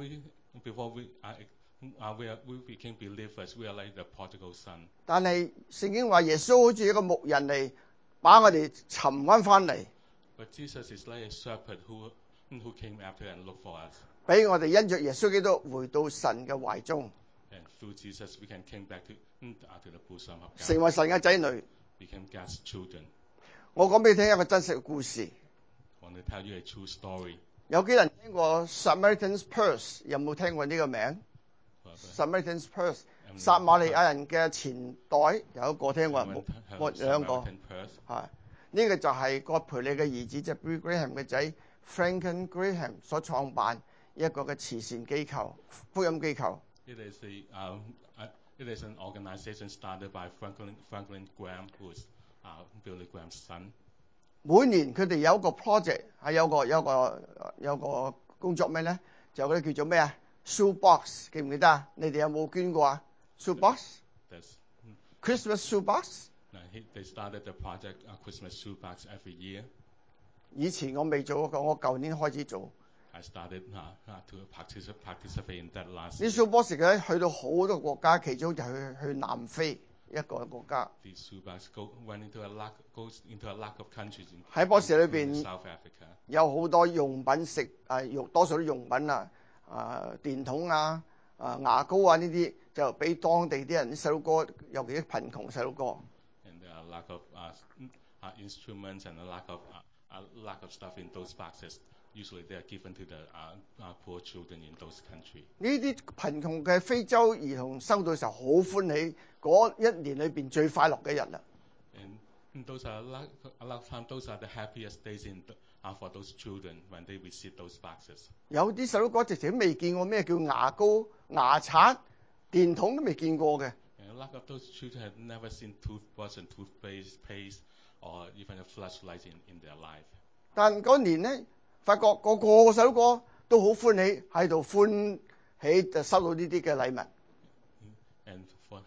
S2: we became believers, we are like the prodigal son.
S1: 但係聖經話耶穌好似一個牧人嚟，把我哋尋翻嚟，
S2: But Jesus is like a shepherd who came after and looked for us.
S1: 俾我哋因着耶穌基督回到神嘅懷中，
S2: And through Jesus, we can came back to the bosom of
S1: 成
S2: God.
S1: 為神嘅仔女。
S2: Became God's children.
S1: 我講俾你聽一個真實嘅故事。
S2: I want to tell you a true story.
S1: 有幾人聽過 Samaritan's Purse？ 有冇聽過呢個名 ？Samaritan's Purse， 撒瑪利亞人嘅錢袋，有一個聽過，冇兩個。係呢個就係葛培理嘅兒子，即係 Billy Graham 嘅仔 Franklin Graham 所創辦一個嘅慈善機構、福音機構。
S2: It is an organization started by Franklin Graham, who is Billy Graham's son.
S1: 每年佢哋有一個 project， 係有個工作咩咧？就嗰啲叫做咩啊 ？Shoe box 記唔記得啊？你哋有冇捐過啊 ？Shoe box，Christmas shoe box。
S2: They started the project Christmas shoe box every year.
S1: 以前我未做過，我舊年開始做。
S2: I started to participate in that last
S1: 呢
S2: year.
S1: shoe box 嘅去到好多國家，其中就去南非。 一個國家。
S2: These two bags goes into a lot of countries in,
S1: 喺波士裏
S2: in
S1: 邊
S2: South Africa.
S1: 有好多用品多數啲用品電筒牙膏呢啲就俾當地啲人啲細路哥，尤其啲貧窮細路哥。
S2: And there are a lot of instruments and a lot of stuff in those boxes. Usually they are given to the poor children in those countries.
S1: 呢啲貧窮嘅非洲兒童收到嘅時候好歡喜，嗰一年裏邊最快樂嘅日啦。
S2: And those are a lot of times those are the happiest days for those children when they receive those boxes.
S1: 有啲細路哥直情未見過咩叫牙膏、牙刷、電筒都未見過嘅。
S2: And a lot of those children have never seen toothbrush and paste, or even a flashlight in their life.
S1: 但嗰年咧，發覺個個細路哥都好歡喜，喺度歡喜就收到呢啲嘅禮物。
S2: And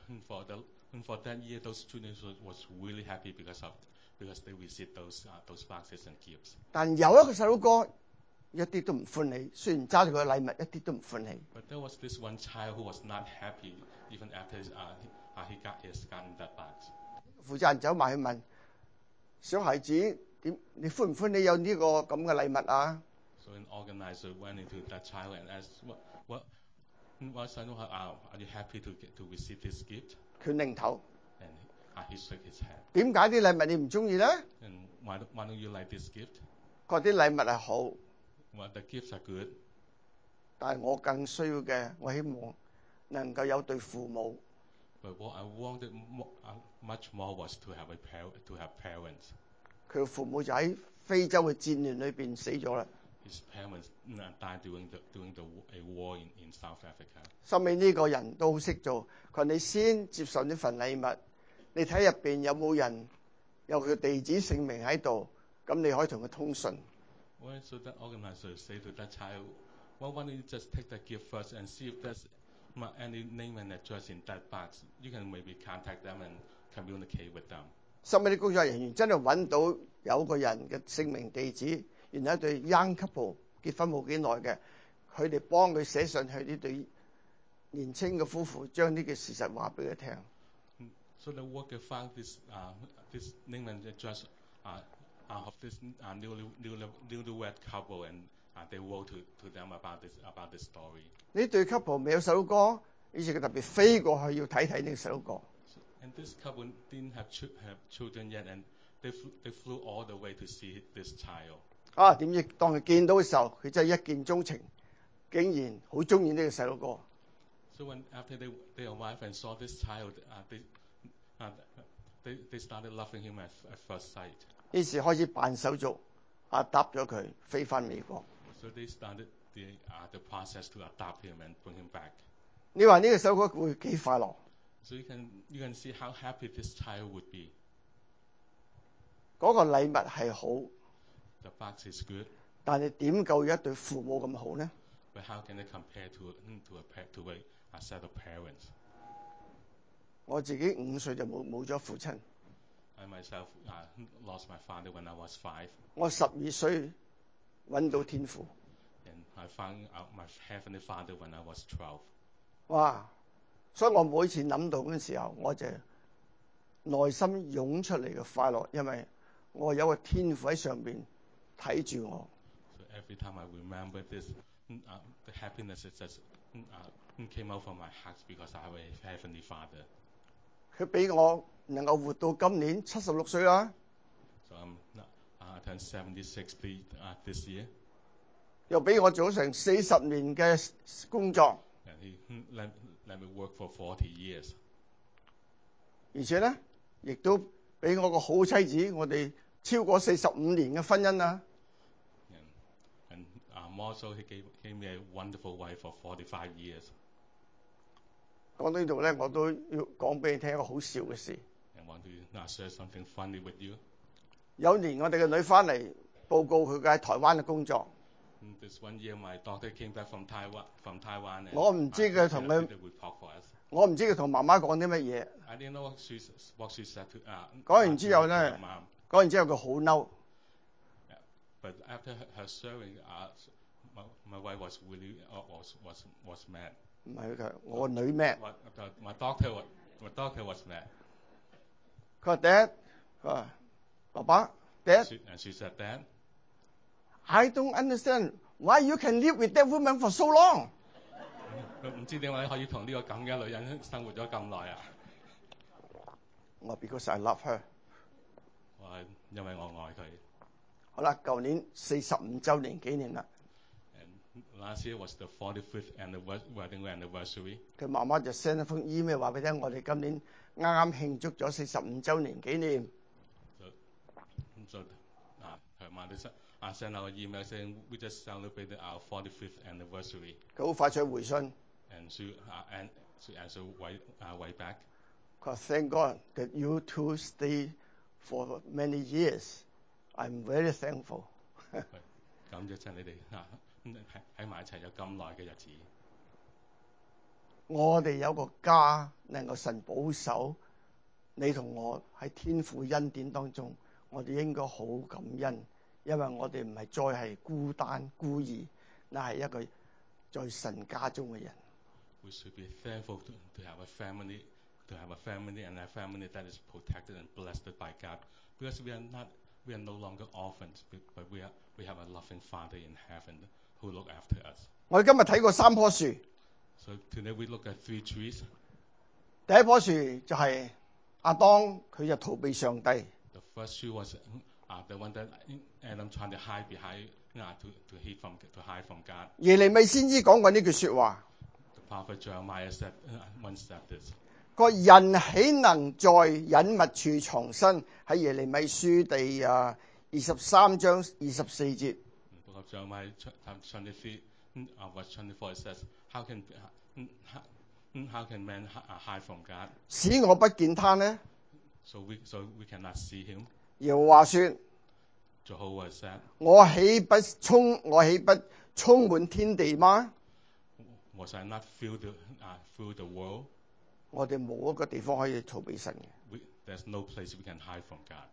S2: for that year, those students was really happy because they received those boxes and gifts.
S1: 但有一個細路哥一啲都唔歡喜，雖然揸住個禮物一啲都唔歡喜。
S2: But there was this one child who was not happy even after he gotten that box.
S1: 負責人走埋去問小孩子你歡唔歡喜有呢個咁嘅禮物啊？
S2: So an organizer went into that child and asked, "What son, are you happy to receive this gift?"
S1: 佢擰頭，
S2: And he shook his head.
S1: 點解啲禮物你唔中意咧？
S2: And why don't you like this gift?
S1: 佢話啲禮物係好，
S2: Well, the gifts are good,
S1: 但係我更需要嘅，我希望能夠有對父母。
S2: but what I wanted much more was to have parents.
S1: 佢嘅父母就喺非洲嘅戰亂裏邊死咗啦。
S2: His parents died during a war in South Africa.
S1: 收尾呢個人都好識做，佢話你先接受呢份禮物，你睇入邊有冇人有佢地址姓名喺度，咁你可以同佢通訊。
S2: Well, so that organizer say to that child, "Well, why don't you just take that gift first and see if there's any name and address in that box? You can maybe contact them and communicate with them."
S1: 收尾啲工作人員真係揾到有個人嘅姓名地址，原來一對 young couple 結婚冇幾耐嘅，佢哋幫佢寫信去呢對年青嘅夫婦，將呢個事實話俾佢聽。
S2: So the worker found this name and address of this newlywed couple, and they wrote to them about this story.
S1: 呢對 couple 未有細佬哥，於是佢特別飛過去要睇睇呢個細佬哥。
S2: And this couple didn't have children yet, and they flew all the way to see this child.
S1: 點知當佢見到嘅時候，佢真係一見鐘情，竟然好中意呢個細佬哥。
S2: So after they arrived and saw this child, they started loving him at first sight.
S1: 於是開始辦手續，搭咗佢飛翻美國。
S2: So they started the process to adopt him and bring him back.
S1: 你話呢個細佬哥會幾快樂？
S2: So you can see how happy this child would be.
S1: 嗰個禮物係好，
S2: The box is good,
S1: 但係點夠一對父母咁好呢？
S2: but how can it compare to a set of parents?
S1: 我自己5歲就冇咗父親，
S2: I myself lost my father when I was 5,
S1: 我12歲揾到天父。
S2: and I found out my heavenly Father when I was 12.
S1: 哇！所以我每次諗到嗰陣時候，我就內心湧出嚟嘅快樂，因為我有個天父喺上邊睇住我。
S2: So every time I remember this, the happiness that just came out from my heart because I have a heavenly Father.
S1: 佢俾我能夠活到今年76歲啦，
S2: So I turned 76 this year,
S1: 又俾我做成40年嘅工作，
S2: and He let me work for 40 years.
S1: 而且咧亦都俾我個好妻子，我哋超過45年嘅婚姻啦。
S2: And more so, He gave me a wonderful wife for 45 years.
S1: 講到呢度咧，我都要講俾你聽一個好笑嘅事。
S2: I want to share something funny with you.
S1: 有年我哋嘅女翻嚟報告佢喺台灣嘅工作，
S2: This one year, my daughter came back from Taiwan, and
S1: 我唔知佢同佢
S2: did a report for us.
S1: 我唔知佢同媽媽講啲乜嘢。
S2: I didn't know what she said to
S1: 講完之後咧
S2: mom.
S1: 講完之後佢好嬲，
S2: But after her sharing, my wife was really was mad.
S1: 唔係佢，我個女咩？
S2: My daughter was mad.
S1: 佢話 Dad， 佢話爸爸 Dad，
S2: And she said, Dad,
S1: I don't understand why you can live with that woman for so long。
S2: 唔知點解可以同呢個咁嘅女人生活咗咁耐啊？
S1: 我 because I love her。
S2: 我係因為我愛佢。
S1: 好啦，舊年45週年紀念啦。
S2: And last year was the 45th wedding anniversary。
S1: 佢媽媽就 send 一封 email 話俾你聽，我哋今年啱啱慶祝咗45週年紀念。
S2: So her mother sent out an email saying we just celebrated our 45th anniversary。
S1: 佢好快脆回信。
S2: And she answered way back。
S1: 佢話 Thank God that you two stay for many years. I'm very thankful。
S2: 感謝真你哋喺埋一齊有咁耐嘅日子。
S1: 我哋有個家能夠神保守，你同我喺天父恩典當中，我哋應該好感恩，因為我哋唔係再係孤單孤兒，那係一個在神家中嘅人。
S2: We should be thankful to have a family, and a family that is protected and blessed by God, because we are no longer orphans, but we have a loving Father in heaven who look after us.
S1: 我哋今日睇過3棵樹。
S2: So today we look at 3 trees.
S1: 第一棵樹就係亞當，佢就逃避上帝。
S2: The first tree was the one that Adam tried to hide behind, to hide from God.
S1: 耶利米先知講過呢句說話。
S2: The prophet Jeremiah once said this.
S1: 個人豈能在隱密處藏身？喺耶利米書第23章24節。
S2: Book of Jeremiah 23, verse 24 it says, How can man hide from God?
S1: 使我不見他呢？
S2: So we cannot see him.
S1: 耶和華說
S2: Jehovah said,
S1: 我豈不充滿天地嗎？
S2: Was I not filled the world?
S1: 我哋冇一個地方可以逃避神嘅。
S2: There's no place we can hide from God.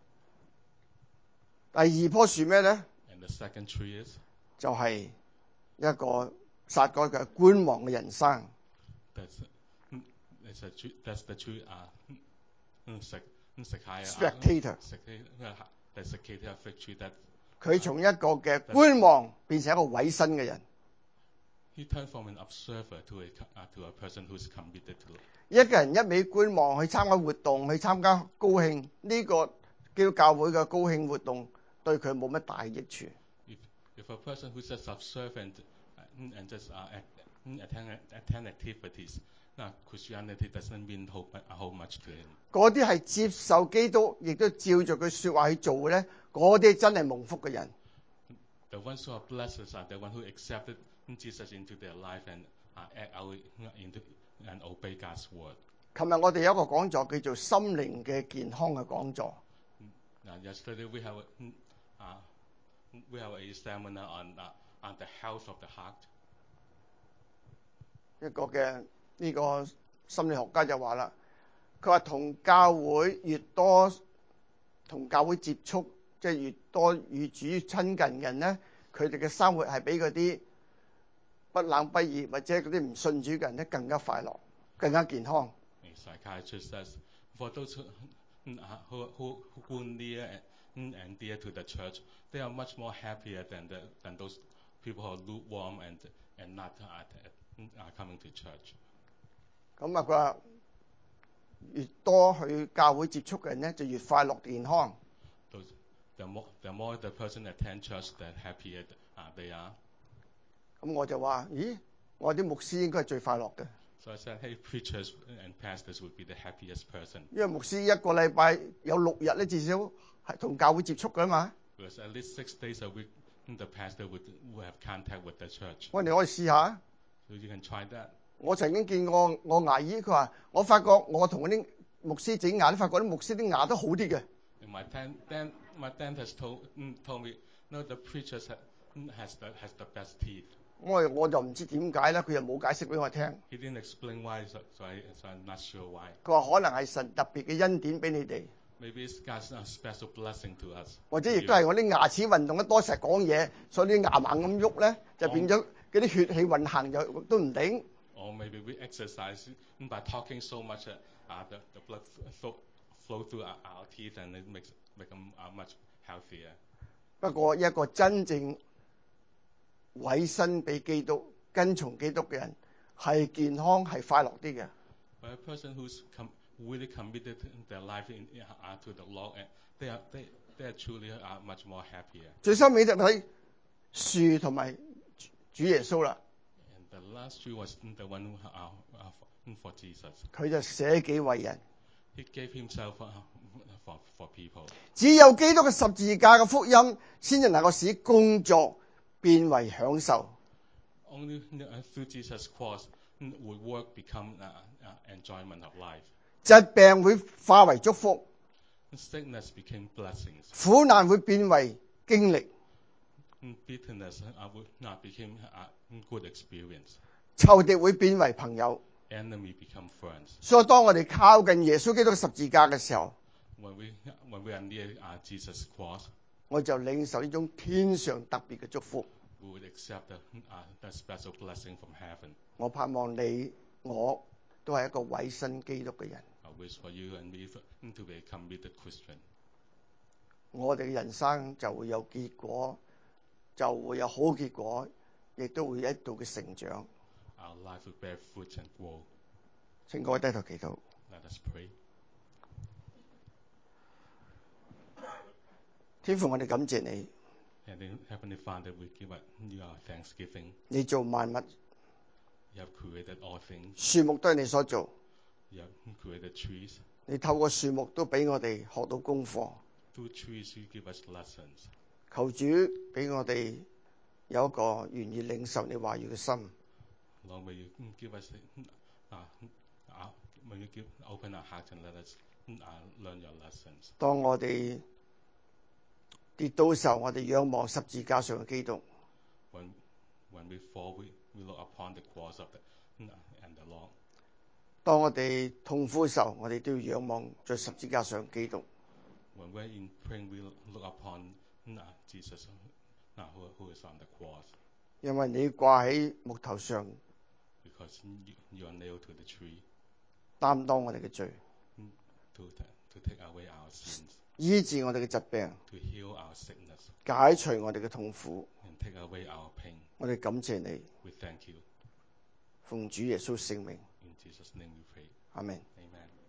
S1: 第二棵樹咩呢？
S2: And the second tree is?
S1: 就係一個撒該嘅觀望嘅人生。
S2: That's the tree.
S1: Spectator。
S2: The spectator fig tree that
S1: 佢從一個嘅觀望變成一個委身嘅人。
S2: He turned from an observer to a person who's committed to it.
S1: 一個人一味觀望，去參加活動，去參加高興，呢個基督教會嘅高興活動對佢冇乜大益處。
S2: If a person who just observe and just attend activities, now Christianity doesn't mean how much to him.
S1: 嗰啲係接受基督，亦都照着佢說話去做嘅咧，嗰啲真係蒙福嘅人。
S2: The ones who are blessed are the ones who accepted Jesus into their life and act out and obey God's word.
S1: 琴日我哋有一個講座叫做心靈嘅健康嘅講座。
S2: Yesterday we have a seminar on the health of the heart.
S1: 一個嘅呢個心理學家就話啦，佢話同教會越多同教會接觸，即係越多與主親近嘅人咧，佢哋嘅生活係比嗰啲不冷不熱或者嗰啲唔信主嘅人咧更加快樂，更加健康。
S2: A psychiatrist says, for those who near and dear to the church, they are much more happier than those people who are lukewarm and not coming to church.
S1: 咁啊，佢話越多去教會接觸嘅人咧，就越快樂健康。
S2: The more the person attend church, the happier they are.
S1: 咁我就話：咦，我啲牧師應該係最快樂嘅。
S2: So I said, hey, preachers and pastors would be the happiest person.
S1: 因為牧師一個禮拜有6日咧，至少係同教會接觸㗎嘛。
S2: Because at least 6 days a week, the pastor would have contact with the church.
S1: 我哋可以試下。
S2: So you can try that.
S1: 我曾經見過我牙醫，佢話：我發覺我同嗰啲牧師整牙，都發覺啲牧師啲牙都好啲嘅。
S2: My dentist told me, no, the preacher has the best teeth.
S1: 我就唔知點解咧，佢又冇解釋俾我聽。
S2: He didn't explain why, so I'm not sure why.
S1: 佢話可能係神特別嘅恩典俾你哋。
S2: Maybe it's God's special blessing to us.
S1: 或者亦都係我啲牙齒運動得多，成日講嘢，所以啲牙猛咁喐咧，就變咗嗰啲血氣運行就都唔頂。
S2: Or maybe we exercise by talking so much, the blood flow through our teeth and it makes them much healthier.
S1: 不過一個真正委身俾基督、跟從基督嘅人，係健康係快樂啲嘅。
S2: But a person who's really committed their life to the Lord, they are truly much more happier.
S1: 最收尾就睇樹同埋主耶穌啦。
S2: And the last tree was the one for Jesus.
S1: 佢就捨己為人。
S2: He gave himself for people.
S1: 只有基督嘅十字架嘅福音，先至能夠使工作變為享受。
S2: Only through Jesus' cross would work become enjoyment of life.
S1: 疾病會化為祝福，
S2: Sickness became blessings.
S1: 苦難會變為經歷，
S2: Bitterness would not become a good experience.
S1: 仇敵會變為朋友。
S2: Enemy become friends.
S1: 所以當我哋靠近耶穌基督嘅十字架嘅時候，
S2: When we are near Jesus' cross,
S1: 我就領受呢種天上特別嘅祝福。
S2: we would accept the special blessing from heaven.
S1: 我盼望你我都係一個委身基督嘅人。
S2: I wish for you and me to be a committed Christian.
S1: 我哋嘅人生就會有結果，就會有好結果，亦都會一度嘅成長。
S2: Our life will bear fruit and grow.
S1: 請各位低頭祈禱。
S2: Let us pray.
S1: 天父，我哋感謝你，
S2: And then, Heavenly Father, we give you our thanksgiving.
S1: 你做萬物，
S2: You have created all things.
S1: 樹木都係你所做，
S2: You have created trees.
S1: 你透過樹木都俾我哋學到功課。
S2: Through trees, you give us lessons.
S1: 求主俾我哋有一個願意領受你話語嘅心。
S2: Lord, may you give us, when you open our hearts and let us learn your lessons.
S1: 當我哋跌倒嘅時候，我哋仰望十字架上嘅基督。
S2: When we fall, we look upon the cross of and the Lord.
S1: 當我哋痛苦嘅時候，我哋都要仰望在十字架上嘅基督。
S2: When we're in pain, we look upon Jesus, who is on the cross,
S1: 因為你掛喺木頭上，
S2: because you are nailed to the tree
S1: 擔當我哋嘅罪，
S2: to take away our sins,
S1: 醫治我哋嘅疾病，
S2: to heal our sickness,
S1: 解除我哋嘅痛苦。
S2: and take away our pain.
S1: 我哋感謝你，
S2: We thank you.
S1: 奉主耶穌聖名，
S2: In Jesus' name we pray.
S1: 阿們。
S2: Amen.